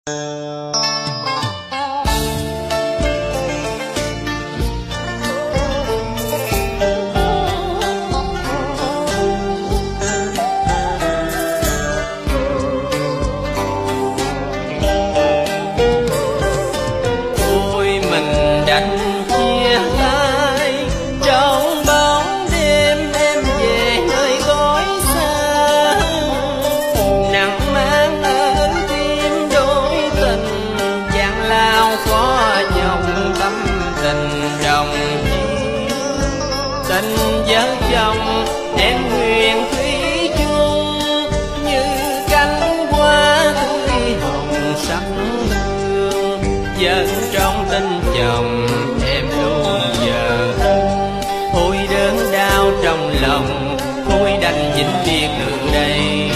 Dân trong tình chồng em luôn giờ thôi đớn đau trong lòng, thôi đành vĩnh biệt đường đây.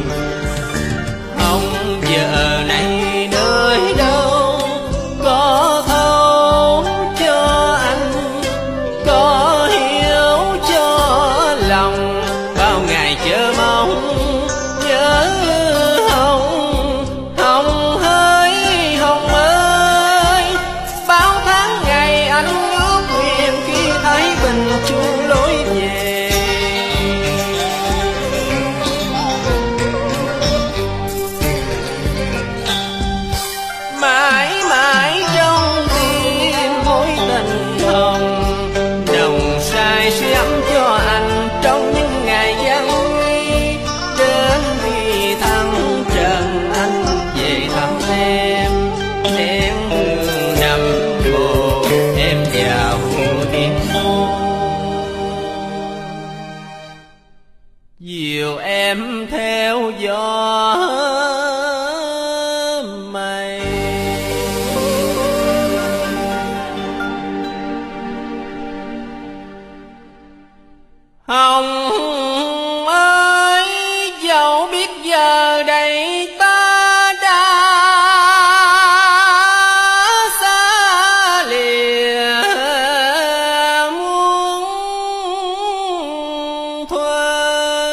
Ông giờ này nơi đâu có thấu cho anh, có hiểu cho lòng, bao ngày chờ mong nhớ dìu em theo gió mây. Hồng ơi, dẫu biết giờ đây ta đã xa lìa muôn thuở,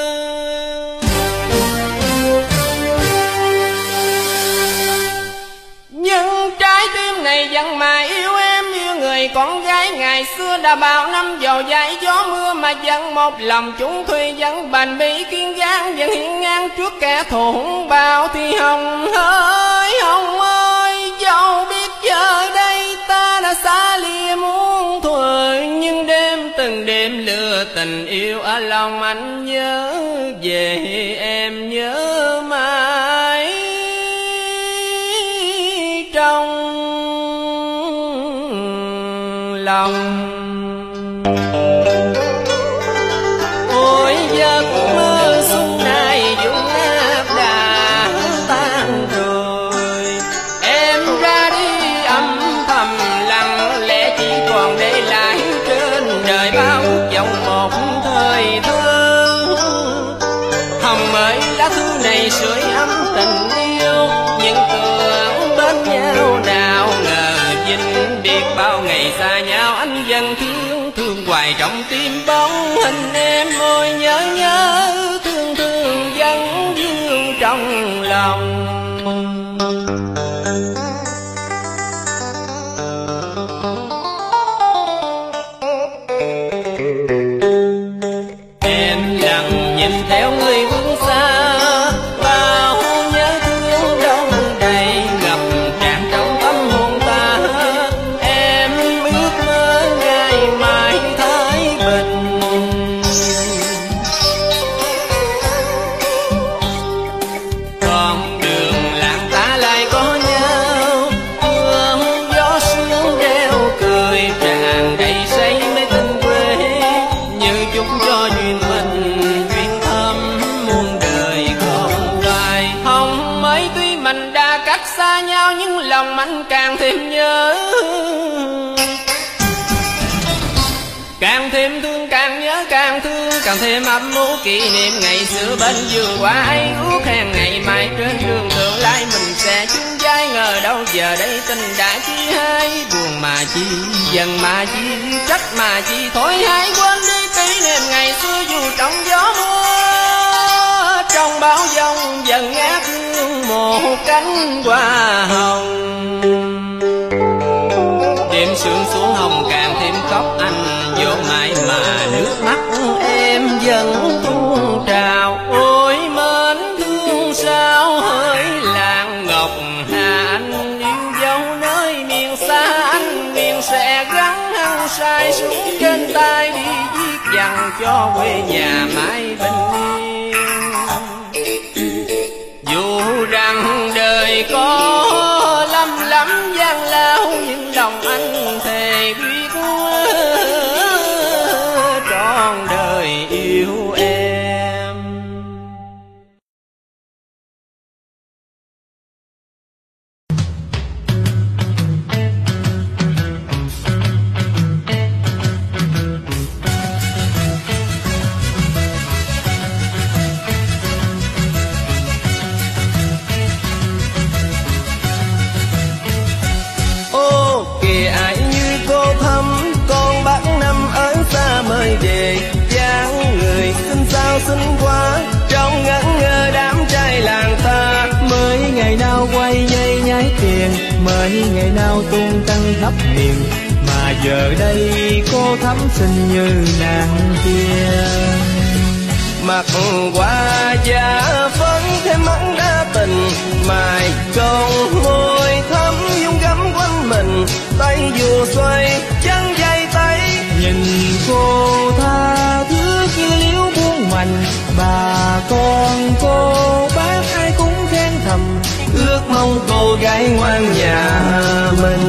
nhưng trái tim này vẫn mãi yêu em như người con gái ngày xưa. Đã bao năm dầu dãi gió mưa mà vẫn một lòng chúng thuê, vẫn bền bỉ kiên giang, vẫn hiên ngang trước kẻ thù hung bạo. Thì Hồng ơi, dẫu biết giờ đây ta đã xa lìa muôn thuở, nhưng đêm từng đêm lừa tình yêu ở lòng anh nhớ về em, nhớ mãi trong lòng. Ôi giấc mơ xuân này dung áp đã tan rồi, em ra đi âm thầm lặng lẽ, chỉ còn để lại trên đời bao dòng một thời thơ. Hồng ơi, lá thư này sưởi ấm tình yêu, những tưởng bên nhau nào ngờ vĩnh biệt. Bao ngày xa nhau anh vẫn thương hoài trong tim bóng hình em. Ôi nhớ thương vẫn vương trong lòng. Em lặng nhìn theo người phương xa, bao nhớ thương đông đầy ngập tràn trong tâm hồn ta. Em ước mơ ngày mai thái bình, con đường làng ta lại có nhau, hương gió sương reo cười tràn đầy say mê tình quê, như chúc cho duyên mình duyên thắm muôn đời còn hoài. Hồng ơi, tuy mình đã cách xa nhau nhưng lòng anh càng thêm nhớ, càng thêm thương, càng nhớ càng thương, càng thêm ấm ú kỷ niệm ngày xưa bên vừa qua ấy ước hẹn ngày mai trên đường tương lai mình sẽ chung vai. Ngờ đâu giờ đây tình đã chia hai, buồn mà chi, giận mà chi, trách mà chi, thôi hãy quên đi kỷ niệm ngày xưa. Dù trong gió mưa, trong bão giông dần ngát hương một cánh hoa hồng. Đêm sương xuống hồng càng thêm khóc anh, vô mãi mà nước mắt em vẫn tuôn trào. Ôi mến thương sao hỡi làng Ngọc Hà, anh yêu dấu nơi miền xa, anh miền sẽ gắn hăng sai xuống trên tay đi viết dặn cho quê nhà mãi bình yên. Dù rằng đời có lắm gian lao, nhưng lòng anh thề quyết trọn đời yêu em. Ai như cô Thắm, con bác năm ở xa mới về, dáng người xinh sao xinh quá, trong ngẩn ngơ đám trai làng ta. Mới ngày nào quay dây nhái tiền, mới ngày nào tung tăng khắp miền, mà giờ đây cô Thắm xinh như nàng kia. Mặt qua da phấn thêm mắn đá tình, mài con môi thắm dung gấm quanh mình, tay vừa xoay chân dây tay. Nhìn cô tha thước như liễu buông mạnh, bà con cô bác ai cũng khen thầm, ước mong cô gái ngoan nhà mình.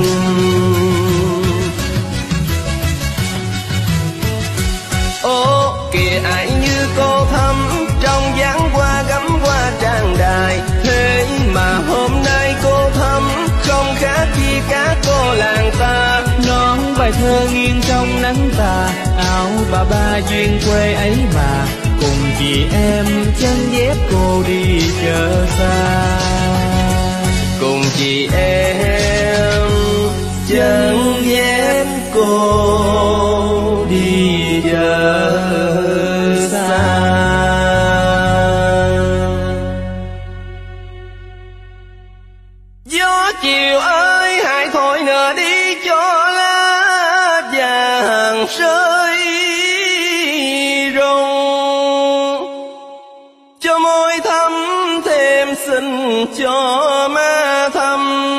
Ô kìa ai như cô Thắm, trong dáng hoa gấm hoa trang đài, thế mà hôm nay cô Thắm không khác gì cả cô làng ta. nón bài thơ nghiêng trong nắng tà, áo bà ba duyên quê ấy mà, cùng chị em chân dép cô đi chợ xa. Cùng chị em chân dép cô đi chợ xa. Gió chiều ơi hãy thôi nở đi cho lá vàng rơi rụng, cho môi thắm thêm xinh, cho má thắm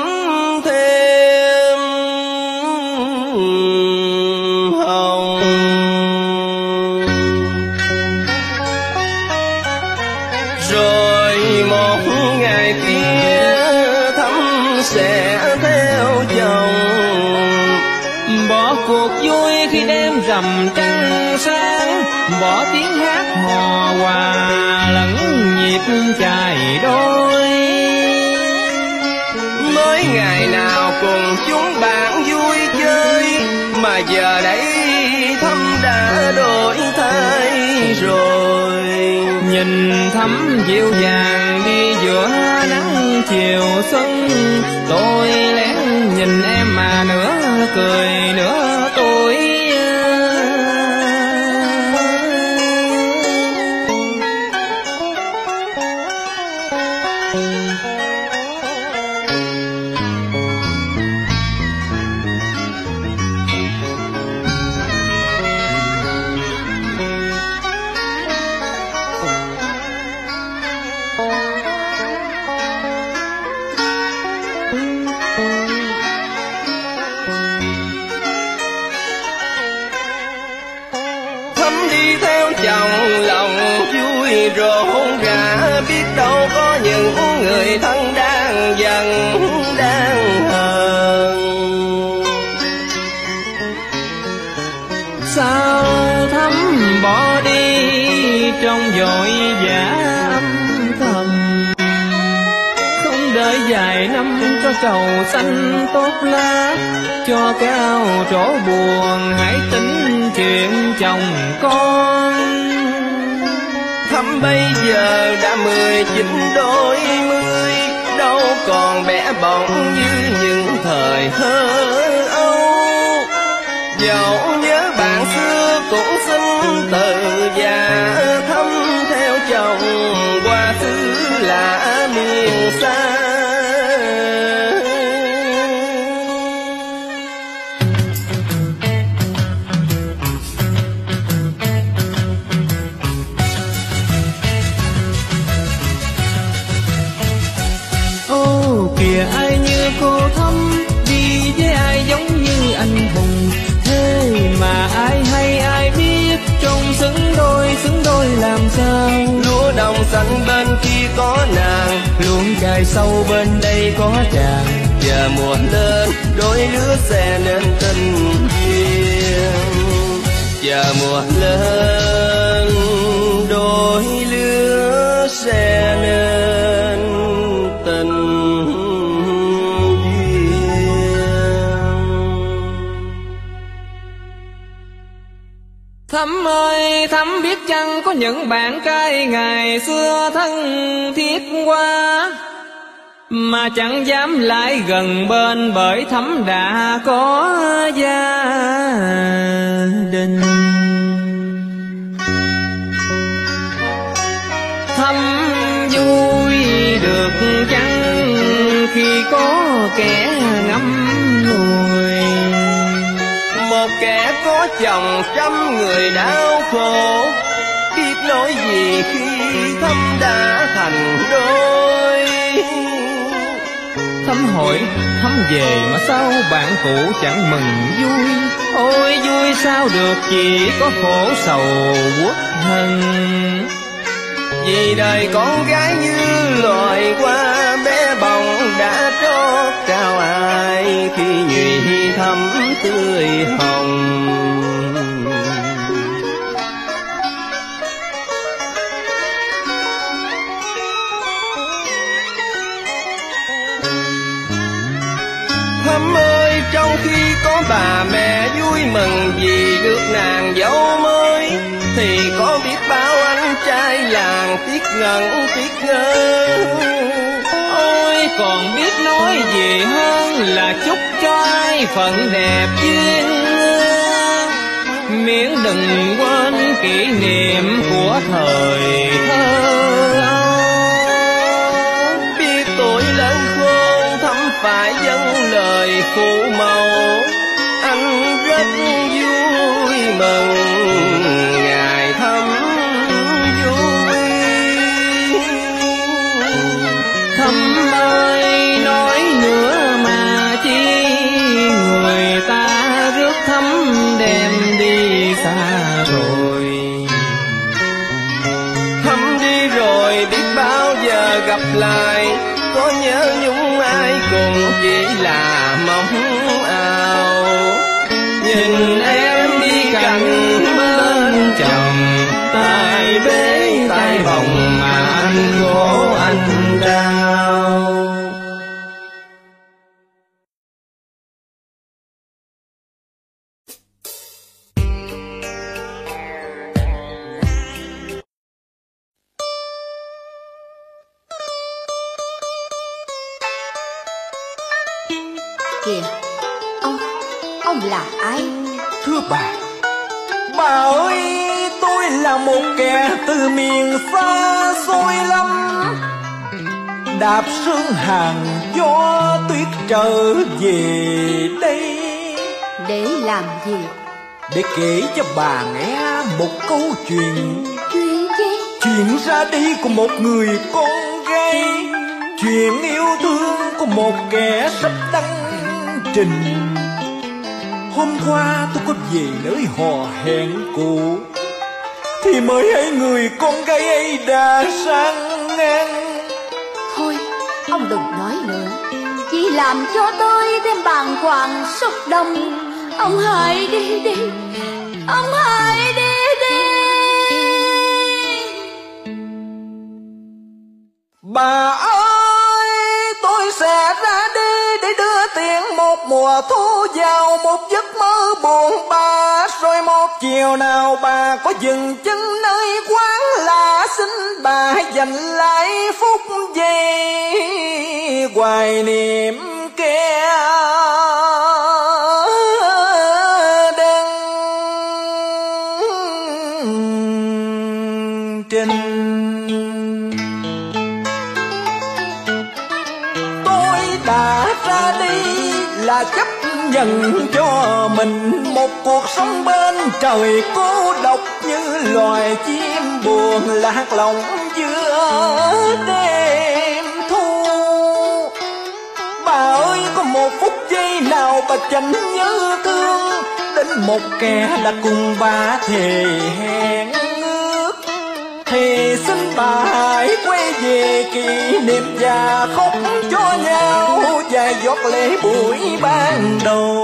thêm hồng. Rồi một ngày kia Thắm sẽ theo chồng, bỏ cuộc vui khi đêm rằm trăng sáng, bỏ tiếng hát hò hòa lẫn nhịp chài đôi. mới ngày nào cùng chúng bạn vui chơi, mà giờ đây Thắm đã đổi thay rồi. Nhìn Thắm dịu dàng đi giữa nắng chiều xuân, tôi lén nhìn em mà nửa cười nửa tôi. Thắm đi theo chồng lòng vui rộn rã, biết đâu có những người thân đang giận đang hờn. Sao Thắm bỏ đi trong vội vã âm thầm, không đợi vài năm cho trầu xanh tốt lá, cho cao trổ buồn hãy tính chuyện chồng con. Thắm bây giờ đã 19 đôi mươi, đâu còn bé bỏng như những thời thơ ấu. Dẫu nhớ bạn xưa cũng xin từ già, Thắm theo chồng qua xứ lạ miền xa. Kìa ai như cô Thắm, đi với ai giống như anh Hùng. Thế mà ai hay ai biết, trông xứng đôi làm sao. Lúa đồng xanh bên kia có nàng, Luống chài sâu bên đây có chàng. giờ mùa lên đôi lứa sẽ nên tình duyên. Giờ mùa lên đôi lứa sẽ nên tình Thắm ơi, Thắm biết chăng có những bạn trai ngày xưa thân thiết quá, mà chẳng dám lại gần bên bởi Thắm đã có gia đình. Thắm vui được chăng khi có kẻ ngắm ngùi, một kẻ có chồng trăm người đau khổ, biết nói gì khi Thắm đã thành đôi. Thắm hỏi Thắm về mà sao bạn cũ chẳng mừng vui. Ôi vui sao được, chỉ có khổ sầu uất hận. Vì đời con gái như loài hoa bé bỏng đã trót trao ai khi nhụy thắm tươi hồng. Thắm ơi, trong khi có bà mẹ vui mừng vì được nàng dâu mới, thì có biết bao anh trai làng tiếc ngẩn tiếc ngơ. Ôi còn biết nói gì hơn là chúc cho ai phận đẹp duyên, miễn đừng quên kỷ niệm của thời thơ ấu. Biết tuổi lớn khôn Thắm phải dâng lời phụ mẫu, anh rất vui mừng ngày Thắm vui. Thắm ơi nói nữa mà chi, người ta rước Thắm đem đi xa rồi. Thắm đi rồi biết bao giờ gặp lại, có nhớ nhung ai cùng chỉ là mong ao. Nhìn em đi cạnh bên chồng, tay bế tay vòng mà anh khổ anh đau. Kìa, ông là ai? Thưa bà ơi, tôi là một kẻ từ miền xa xôi lắm, đạp sương hàng gió tuyết trở về đây. Để làm gì? Để kể cho bà nghe một câu chuyện. Chuyện gì? Chuyện ra đi của một người con gái, chuyện yêu thương của một kẻ sắp đăng trình. Hôm qua tôi có về nơi hò hẹn cũ, thì mới thấy người con gái ấy đã sang ngang. Thôi, ông đừng nói nữa, chỉ làm cho tôi thêm bàng hoàng xúc động. Ông hãy đi đi, ông hãy đi đi. Bà ơi, tôi sẽ ra đi để đưa tiền một mùa thu vào một giấc mơ buồn bã. Rồi một chiều nào bà có dừng chân nơi quán lạ, xin bà dành lại phút giây hoài niệm kẻ đơn trình. đã ra đi là chấp nhận cho mình một cuộc sống bên trời cô độc, như loài chim buồn lạc lòng giữa đêm thu. Bà ơi, có một phút giây nào bà chẳng nhớ thương đến một kẻ đã cùng bà thề hẹn ước, thì xin bà hãy quay về kỷ niệm và khóc cho nhau vài giọt lệ buổi ban đầu.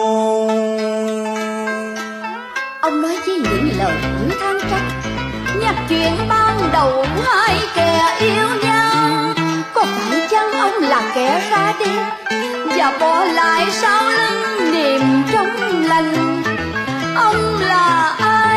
Ông nói với những lời những than trách, nhắc chuyện ban đầu hai kẻ yêu nhau. Có phải chăng ông là kẻ ra đi và bỏ lại sau lưng niềm trong lành? Ông là ai?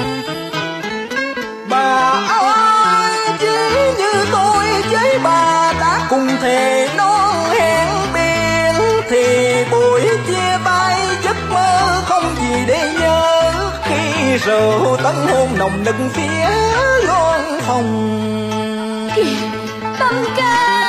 Bà ơi, chỉ như tôi với bà đã cùng thề non hẹn biển, thì buổi chia tay giấc mơ không gì để nhớ, khi rượu tấn hôn nồng nực phía loan phòng. Kìa Tâm ca,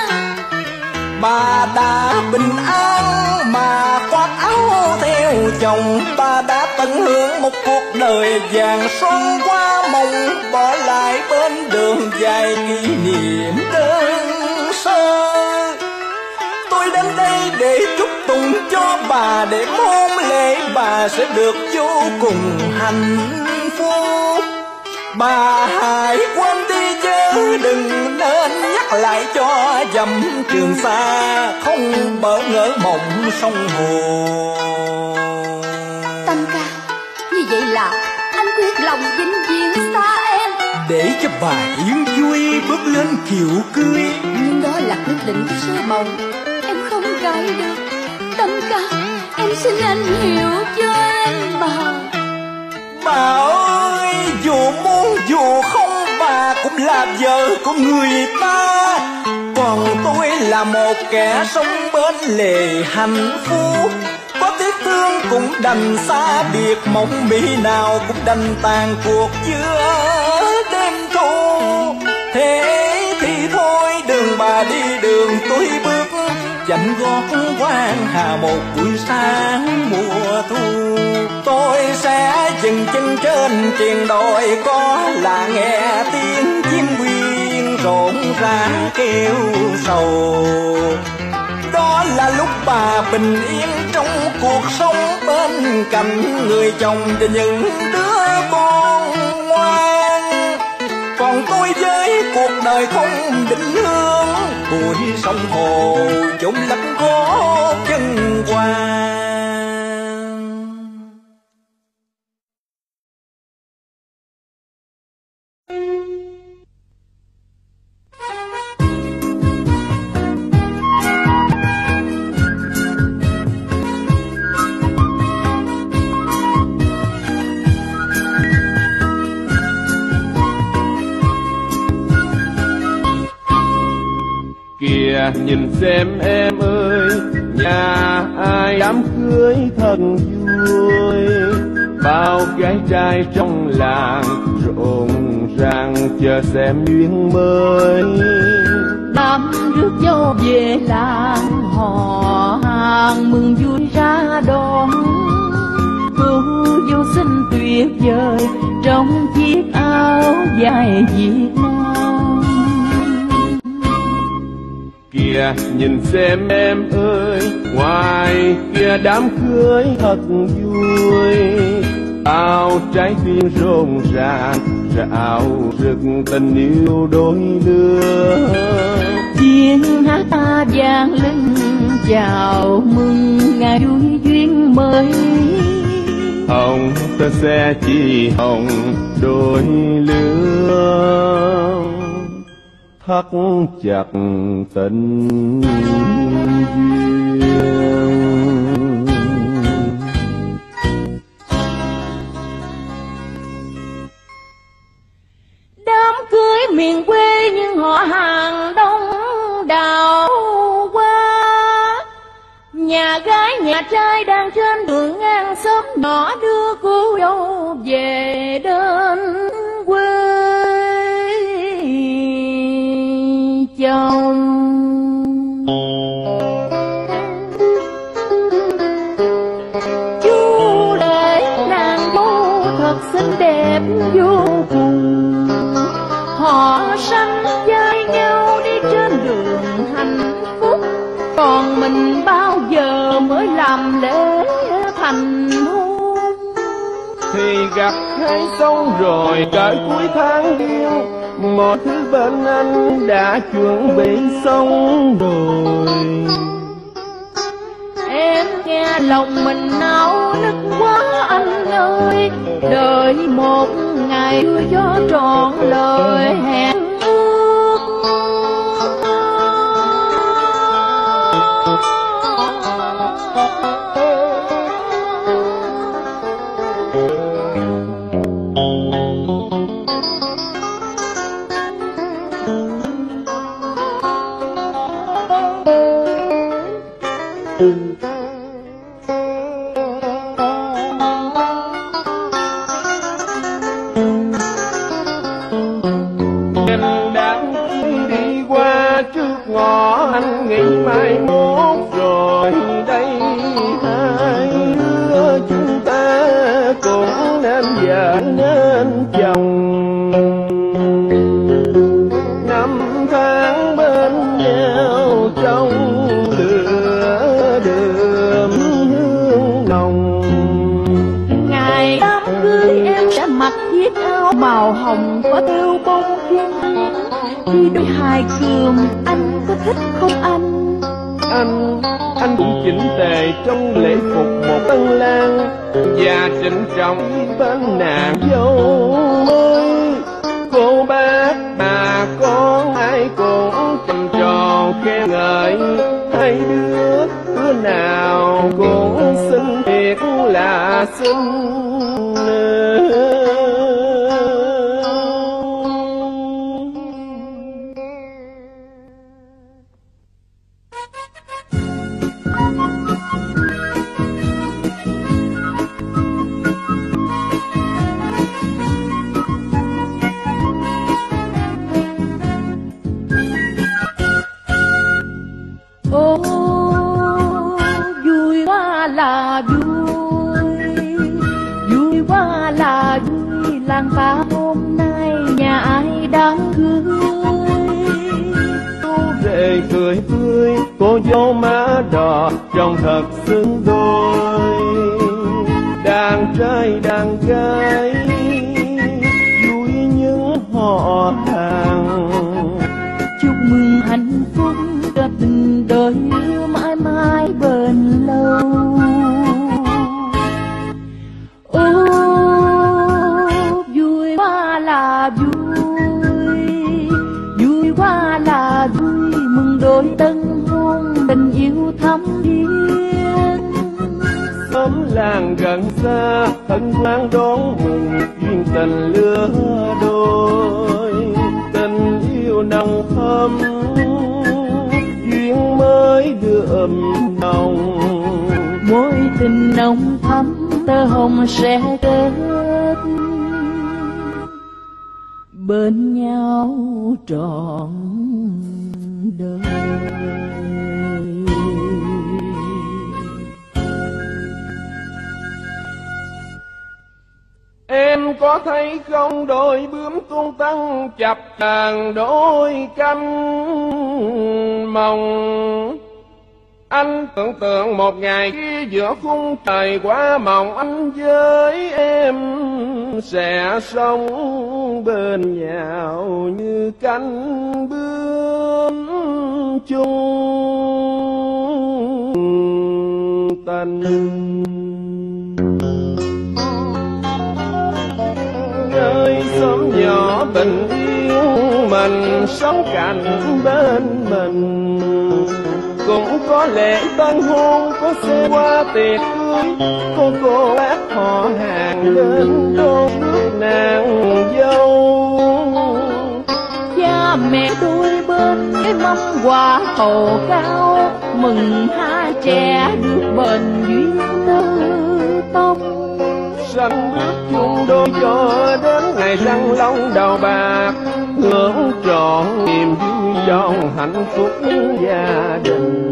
bà đã bình an mà khoác áo theo chồng, bà đã tận hưởng một cuộc đời vàng son qua mộng, bỏ lại bên đường dài kỷ niệm đơn sơ. Tôi đến đây để chúc tụng cho bà, để mong lễ bà sẽ được vô cùng hạnh phúc. Bà hãy quên đi chứ đừng nên nhắc lại cho dầm Trường Sa không bỡ ngỡ mộng sông hồ. Tâm ca, như vậy là anh quyết lòng vĩnh viễn xa em, để cho bà yên vui bước lên kiệu cưới. nhưng đó là quyết định của sơ bầu, em không cãi được. Tâm ca, em xin anh hiểu cho em mà. Bà ơi, dù muốn dù không bà cũng là vợ của người ta, còn tôi là một kẻ sống bên lề hạnh phúc. Có tiếc thương cũng đành xa biệt, mộng mỹ nào cũng đành tàn cuộc giữa đêm thu. Thế thì thôi đường bà đi đường tôi bước, chạnh gót quan hà một buổi sáng mùa thu. Tôi sẽ dừng chân trên triền đồi, có là nghe tiếng chim quyên rộn ràng kêu sầu. Đó là lúc bà bình yên trong cuộc sống, bên cạnh người chồng và những đứa con ngoan. Còn tôi với cuộc đời không định hướng, bụi sông hồ chốn lấp gót chân qua. Kìa nhìn xem em ơi, nhà ai đám cưới thật vui, bao gái trai trong làng rộn ràng chờ xem duyên mới. Đám rước dâu về làng họ hàng mừng vui ra đón, cô dâu xinh tuyệt vời trong chiếc áo dài Việt Nam. Kìa nhìn xem em ơi, ngoài kia đám cưới thật vui, bao trái tim rộn ràng rạo rực tình yêu đôi lứa. Tiếng hát ta vang lên chào mừng ngày vui duyên mới, Hồng tơ xe chỉ hồng đôi lứa, thắt chặt tình duyên. đám cưới miền quê nhưng họ hàng đông đảo quá, nhà gái nhà trai đang trên đường ngang xóm nhỏ đưa cô dâu về đến quê chồng. vô cùng. Họ sánh vai nhau đi trên đường hạnh phúc, còn mình bao giờ mới làm lễ thành hôn. Thì gặp hay xong rồi cỡ cuối tháng yêu, mọi thứ bên anh đã chuẩn bị xong rồi. Em nghe lòng mình náo nức quá anh ơi, đợi một ngày cho trọn lời hẹn ước. Anh nghĩ mai mốt rồi đây hai đứa chúng ta cũng nên vợ nên chồng. Năm tháng bên nhau trong lửa đượm hương nồng. Ngày đám cưới em sẽ mặc chiếc áo màu hồng có thêu bông kim. Khi đôi hài cườm anh có thích không anh? Anh cũng chỉnh tề trong lễ phục một tân lang, và trịnh trọng bên nàng dâu mới. Cô bác bà con ai cũng trầm tròn khen ngợi, hai đứa nào cũng xinh thiệt là xinh. Vui quá là vui, vui quá là vui, làng ta hôm nay nhà ai đám cưới. Chú rể cười tươi, cô dâu má đỏ trông thật xứng đôi. Đàn trai đàn gái vui những họ hàng, chúc mừng hạnh phúc cho tình đời mãi mãi bền lâu. Vui quá là vui, vui quá là vui, mừng đôi tân hôn tình yêu thắm thiết. Xóm làng gần xa thân hoan đón mừng, duyên tình lứa đôi. Tình yêu nồng thắm duyên mới đượm nồng, mối tình nồng thắm tơ hồng sẽ kết bên nhau trọn đời. Em có thấy không đôi bướm tung tăng chập chờn đôi cánh mồng. Anh tưởng tượng một ngày kia giữa khung trời quá mộng, anh với em sẽ sống bên nhau như cánh bướm chung tình. Nơi xóm nhỏ bình yên mình sống cạnh bên mình, cũng có lễ tân hôn, có xe qua tiệc cưới, có cô bác họ hàng lên đón rước nàng dâu. Cha mẹ đôi bên cái mâm quả hầu cao, mừng hai trẻ được bền duyên tư tông. Sanh bước chung đôi cho đến ngày răng long đầu bạc, hưởng trọn niềm vui trong hạnh phúc gia đình.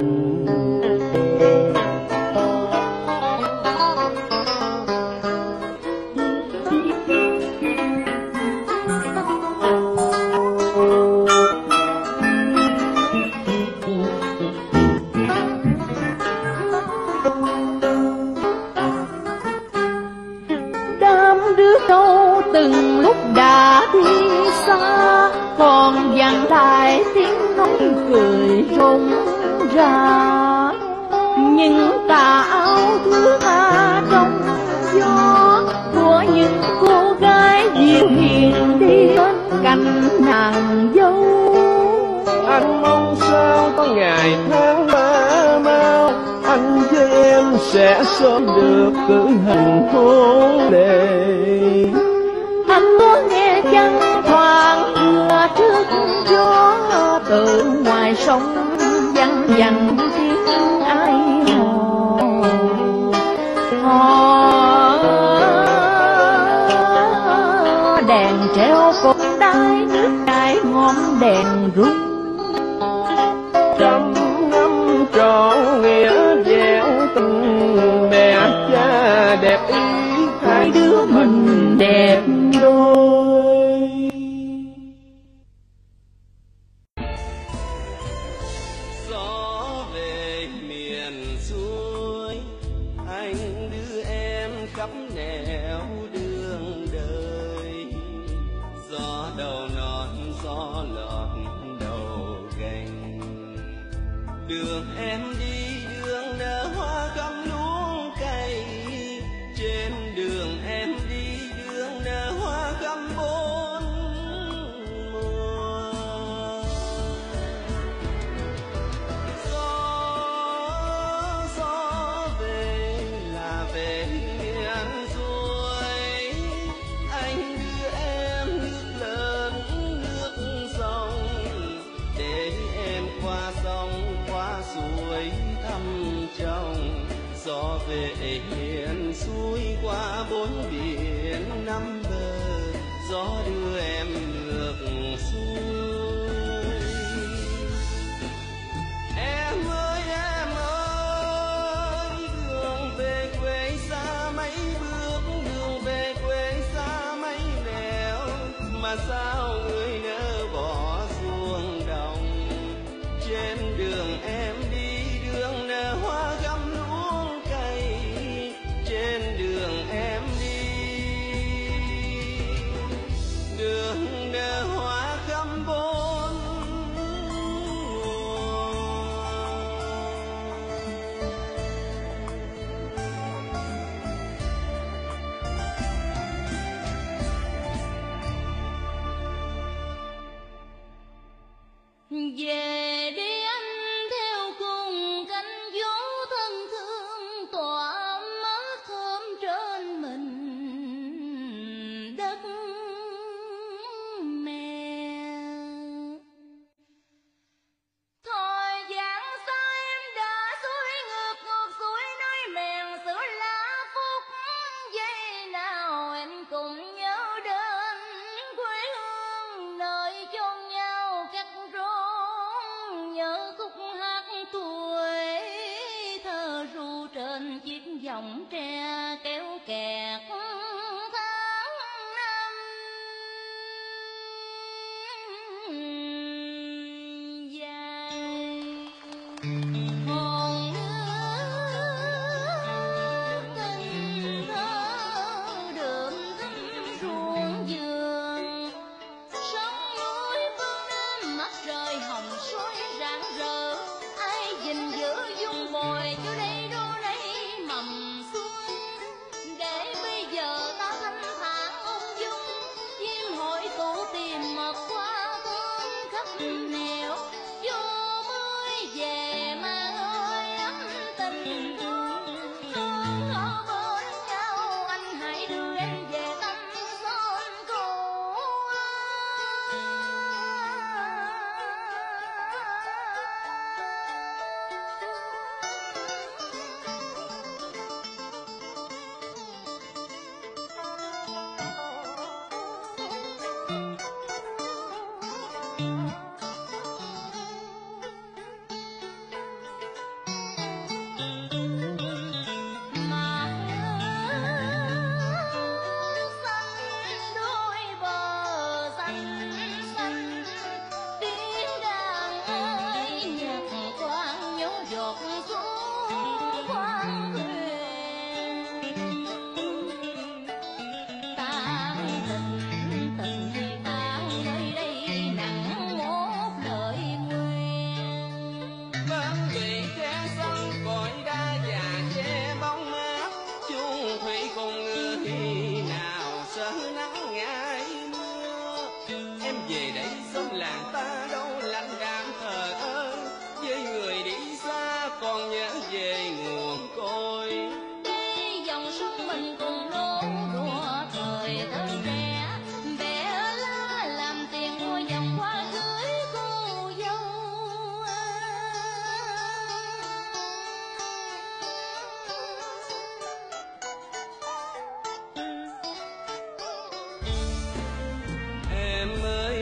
cười rụng ra, những tà áo thước trong gió của những cô gái dịu hiền đi bên cạnh nàng dâu. Anh mong sao có ngày tháng ba mau, anh với em sẽ sớm được cử hành hôn lễ. Anh có nghe chăng thoảng mưa trước gió, từ ngoài sông văng vẳng tiếng ai hò đèn treo cột đai nước chảy ngọn đèn rung. Trăm năm trọn nghĩa dẻo tình mẹ cha đẹp ý, Hai đứa mình đẹp đôi. Gió về miền xuôi, anh đưa em khắp nẻo đường đời. Gió đầu non gió lọt đầu cành, đường em đi đường nở hoa gấm luống cay. Trên đường em đi đường nở hoa gấm bốn mùa. Gió về là về miền xuôi, anh đưa em nước lớn nước sông, để em qua sông qua suối thăm chồng. Gió về miền xuôi qua bốn biển năm bờ, gió đưa em ngược xuôi. Em ơi đường về quê xa mấy bước, đường về quê xa mấy nẻo, mà sao người nỡ bỏ xuống đồng. Trên đường em đi đường nở hoa gấm luống cay. Trên đường em đi đường nở hoa gấm bốn mùa. Về đi anh theo cùng cánh gió thân thương, tỏa mát thơm trên mình đất mẹ. Thời gian xa em đã xuôi ngược xuôi nơi mèn sữa lá phúc. Giây nào em cũng nhớ đến quê hương nơi chôn nhau cắt rốn, nhớ khúc hát tuổi thơ ru trên chiếc vòng tre kéo kẹt tháng năm. Dài hồn nước tình thơ đượm thắm ruộng vườn, sông núi phương Nam mặt trời hồng soi rạng rỡ. Ai gìn giữ dung bồi cho đây đô đây mầm xuân. về nguồn cội. đi dòng sông mình cùng nôn đùa thời thơ trẻ, bẻ lá làm tiền mua dòng hoa cưới cô dâu. Em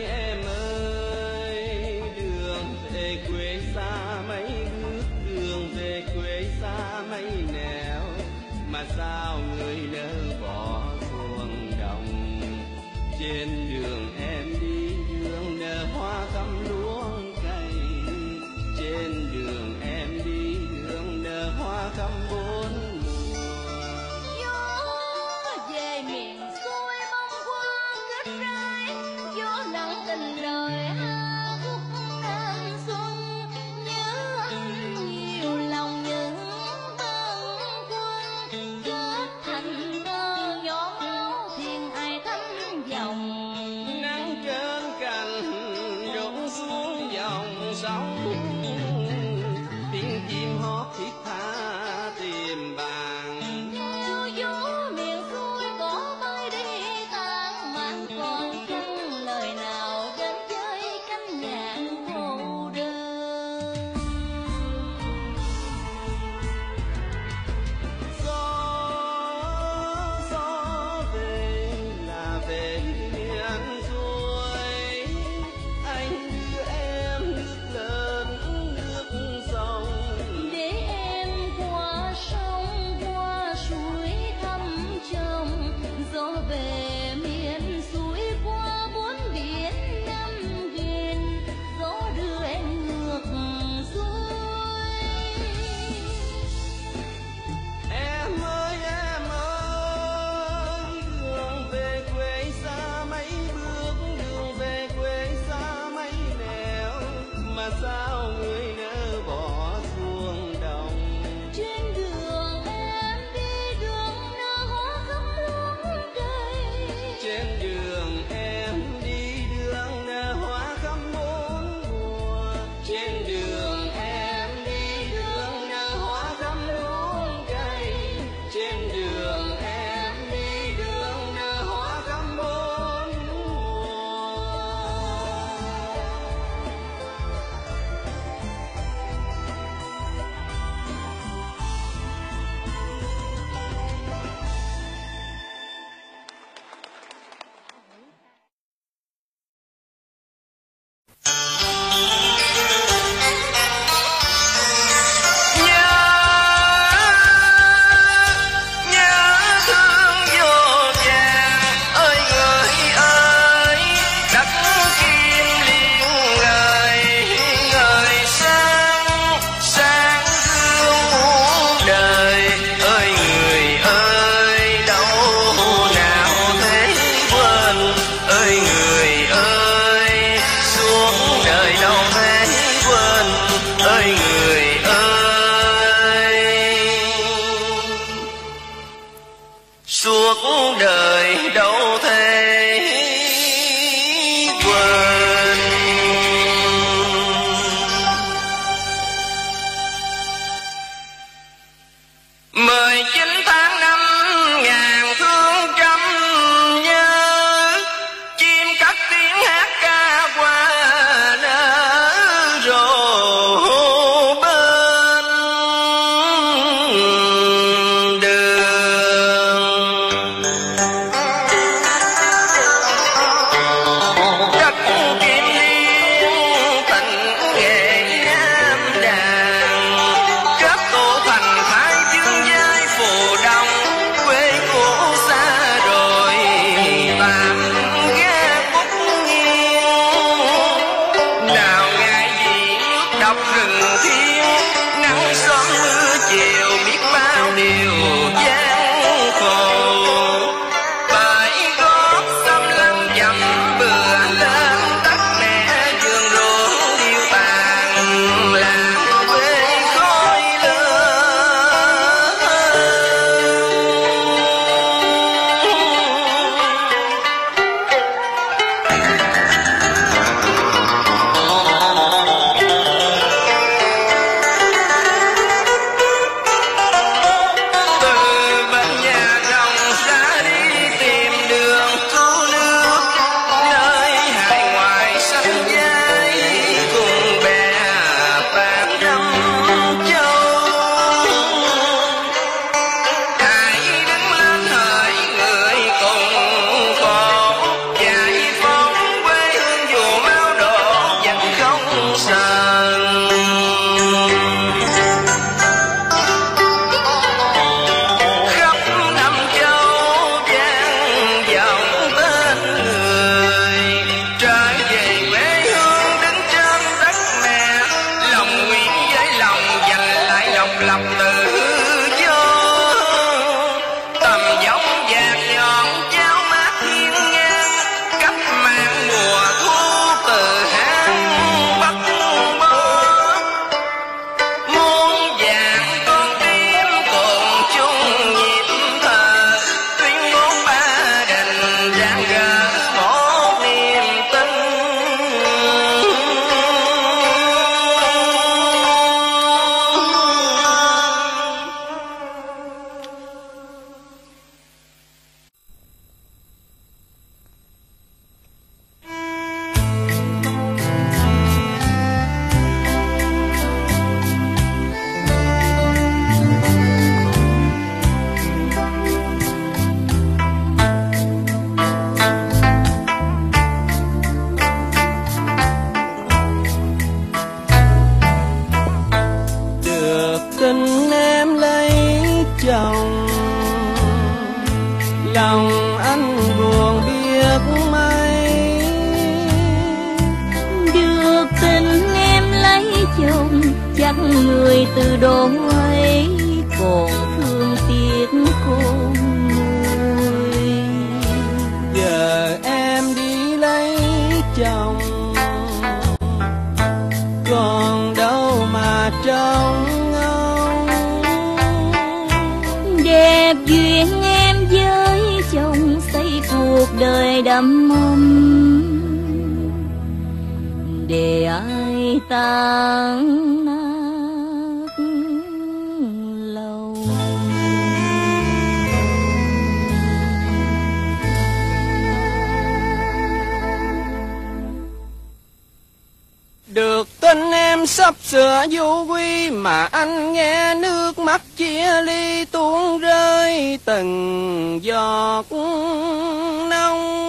ơi, đường về quê xa mấy bước, đường về quê xa mấy nẻo, mà sao người lỡ bỏ xuồng đồng. Trên đường em đi đường nở hoa cắm lúa cày, trên đường em đi đường nở hoa cắm bốn mùa. Gió về miền xuôi bông hoa kết trái, gió nặng tình đời hát khúc thanh xuân. Nhớ anh nhiều lòng những bâng khuâng, kết thành thơ nhỏ máu thiền ai thăm dòng. Nắng trên cành rụng xuống dòng sông, tiếng chim hót thiết tha tìm bạn. Theo gió miền xuôi có bay đi tan man, còn chăng lời nào đến với cánh nhạc cô đơn. Gió về là về miền xuôi, anh đưa em nước lớn nước sông. Để em qua sông qua suối thăm chồng, gió về miền xuôi qua bốn biển năm ghiền, gió đưa em ngược xuôi. Em ơi, đường về quê xa mấy bước, đường về quê xa mấy nẻo, mà sao người nỡ bỏ xuồng đồng. Trên đường em đi đường nở hoa khắp luống cây, Trên đường em đi đường nở hoa khắp bốn mùa, trên đường em đi đường nở hoa khắp luống cây, trên đường em đi đường nở hoa khắp bốn mùa. Nhớ thương vô vàng ơi người ơi, đất kim liên ngời sáng sáng gương muôn đời ơi người ơi, đâu nào thấy quên ơi người ơi, suốt đời đâu thấy quên ơi người ơi, suốt đời đâu thể quên. 19 tháng 5 ngàn thương trăm nhớ, chim cất tiếng hát ca qua nở rộ bên đường. Đất kim liên tình nghệ nam đàn, kết tổ thành thái dương giai phù đông. Quê cũ xa rồi tạm gác bút nghiêng, nào ngại gì nước độc rừng thiên, nắng sớm mưa chiều biết bao điều gian khổ. Bởi gót xâm lâm dầm bừa lên đất mẹ vườn ruộng điêu tàn, làm quê khói lửa. tình em lấy chồng, lòng anh buồn biết mấy. Được tình em lấy chồng, chắc người từ đó ấy còn thương tiếc con nuôi. Giờ em đi lấy chồng, còn đâu mà trông ngóng. Đẹp duyên em với chồng, xây cuộc đời đắm mong, để ai tan nát lòng. Được tin em sắp sửa du quy, mà anh nghe nước mắt chia ly tuôn rơi từng giọt nông.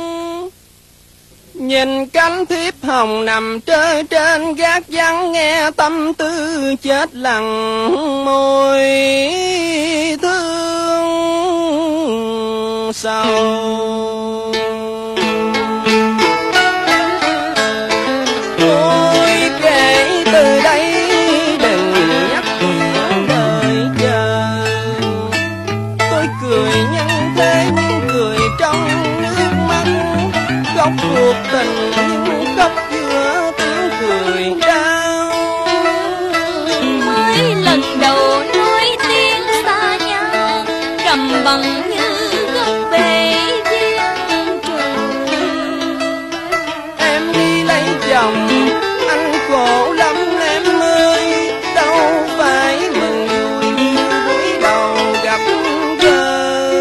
Nhìn cánh thiếp hồng nằm trơ trên gác vắng, nghe tâm tư chết lặng môi thương sầu. Từ đây đừng nhắc chuyện đời chờ, tôi cười nhân thế nhưng cười trong nước mắt, khóc cuộc tình nhưng khóc giữa tiếng cười đau. Mới lần đầu nói tiếng xa nhau, trầm bằng như gốc bể duyên trời. Em đi lấy chồng, anh khổ lắm em ơi, đâu phải mừng vui như buổi đầu gặp gỡ.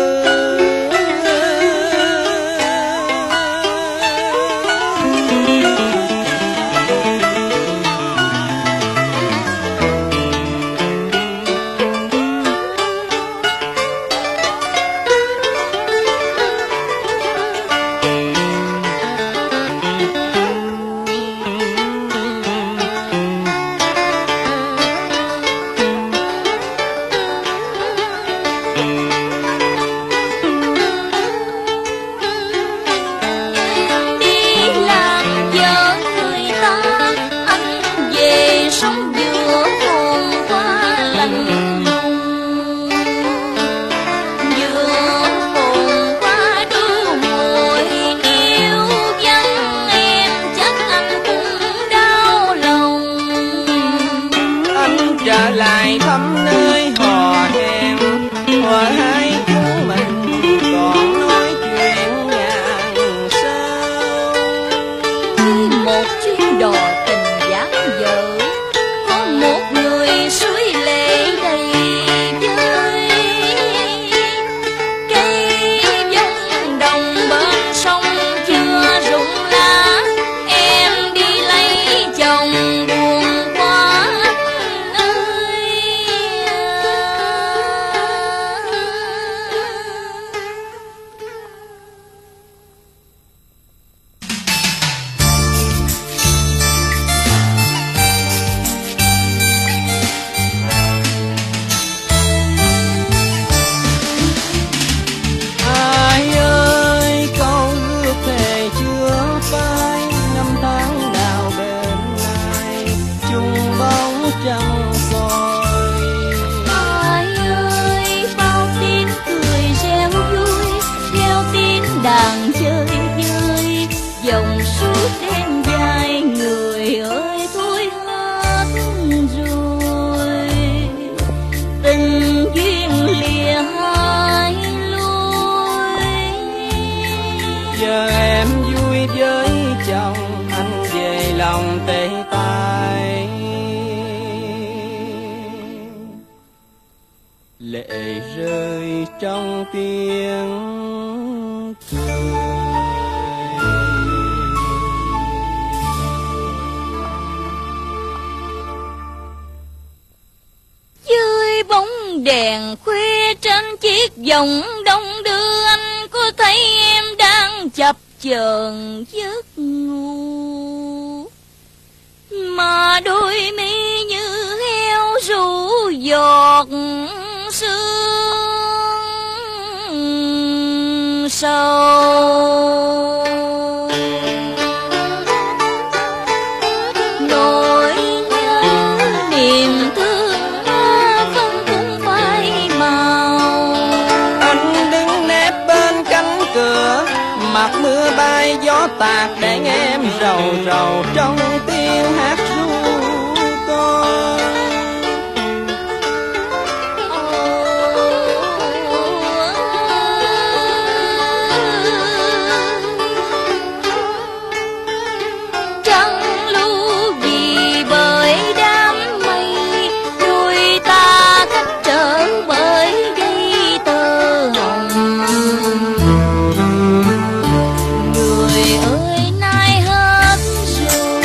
Trở lại thăm nơi hò hẹn, hòa hai chúng mình còn nói chuyện ngàn sao. Một chuyến đò tình dáng dở, có một người suối lệ đầy vơi. Cây giống đồng bên sông chưa rụng lá, em đi lấy chồng buồn quá. Đàn chơi vơi dòng suốt đêm dài, người ơi thôi hết rồi, tình duyên lìa hai lối. Giờ em vui với chồng, anh về lòng tê tái, lệ rơi trong tiếng dưới bóng đèn khuya trên chiếc vòng đông đưa, anh có thấy em đang chập chờn giấc ngủ, mà đôi mi như heo rũ giọt sương sầu. Nỗi nhớ niềm thương không cũng phai màu. Anh đứng nép bên cánh cửa, mặt mưa bay gió tạt để nghe em rầu rầu trong tiếng hát ru con. Trăng lưu vì bởi đám mây, đôi ta cách trở bởi dây tơ hồng. Người ơi nay hết rồi,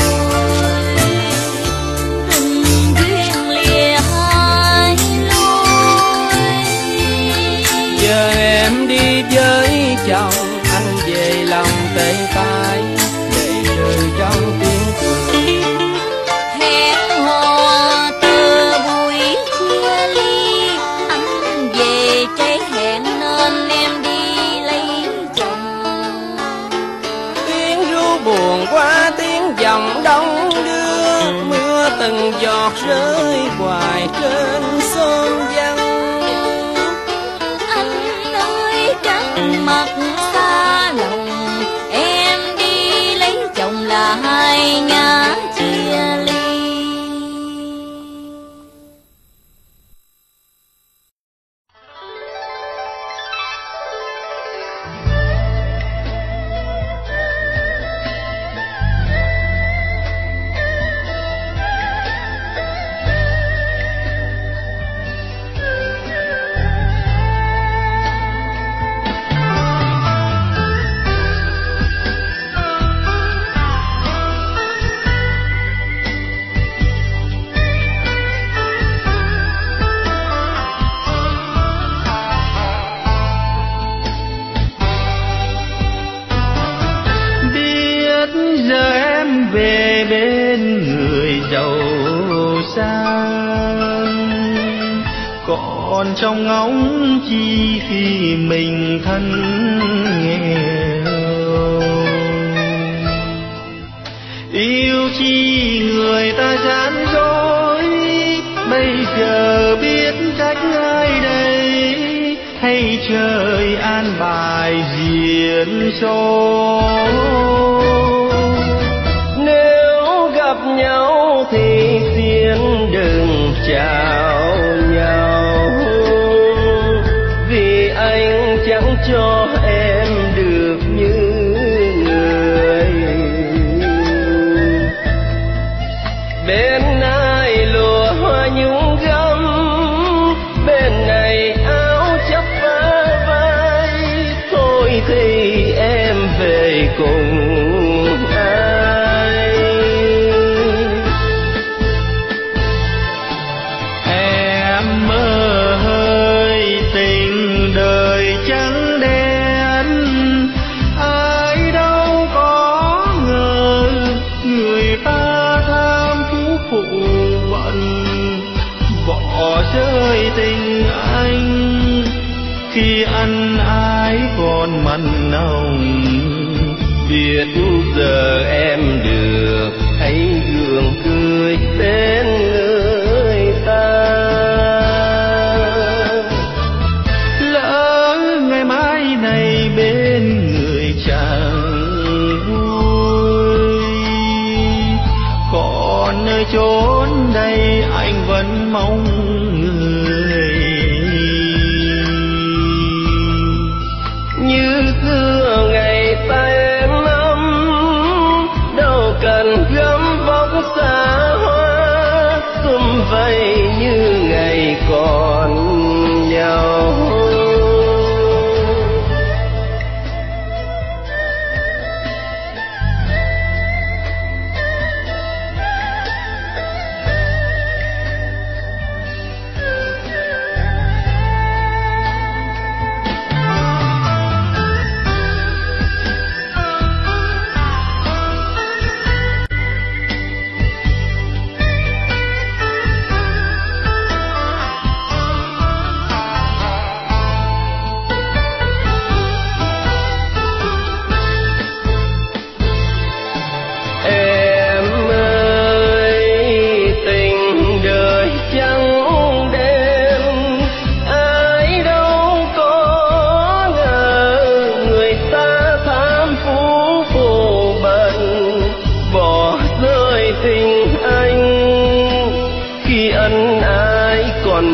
tình duyên lìa hai lối. Giờ em đi với chồng, anh về lòng tê tái, để rơi trong tiếng cười. Hẹn hò từ buổi chia ly, anh về trái hẹn nên em đi lấy chồng. Tiếng ru buồn qua tiếng dòng đông đưa, mưa từng giọt rơi hoài trên xóm văn. Anh ơi trắng mặt xa lòng, em đi lấy chồng là hai ngã chia ly. Giờ em về bên người giàu sang, còn trong ngóng chi khi mình thân nghèo. Yêu chi người ta gian dối, bây giờ biết trách ai đây, hay trời an bài diễn số. Gặp nhau thì xin đừng chào nhau, vì anh chẳng cho em được như người. Bên này lụa hoa nhung gấm, bên này áo chấp vá vai, thôi thì em về cùng ai. Em mơ hơi tình đời trắng đen, ai đâu có ngờ người ta tham phú phụ bận, bỏ rơi tình anh khi ăn ái còn mặn nồng. Biết giờ em được thấy gương cười bên người ta, lỡ ngày mai này bên người chẳng vui, còn nơi chốn đây anh vẫn mong người. như xưa ngày ta em ấm, đâu cần gấm vóc xa hoa, sum vầy như ngày còn nhau.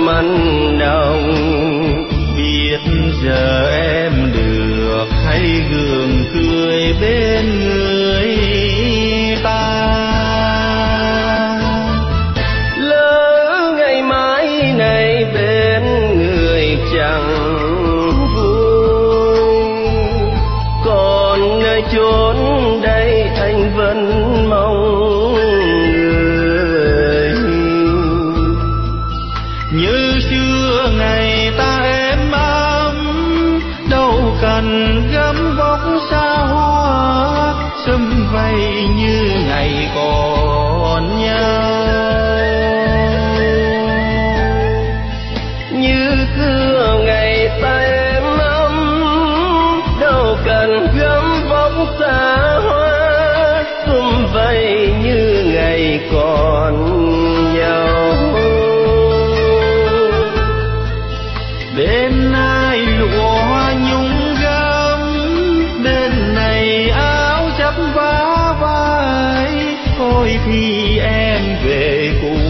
manh động. Biết giờ em được hay gượng cười bên người ta. Lỡ ngày mai này bên người chẳng vui, còn nơi chốn đây anh vẫn mong người. Như xưa ngày ta êm ấm, đâu cần gấm vóc xa hoa, sum vầy như ngày còn nhau. Như xưa ngày ta êm ấm, đâu cần gấm vóc xa hoa, sum vầy như ngày còn nhau. Bên ai lụa nhung gấm, bên này áo chắp vá vai, thôi thì em về cùng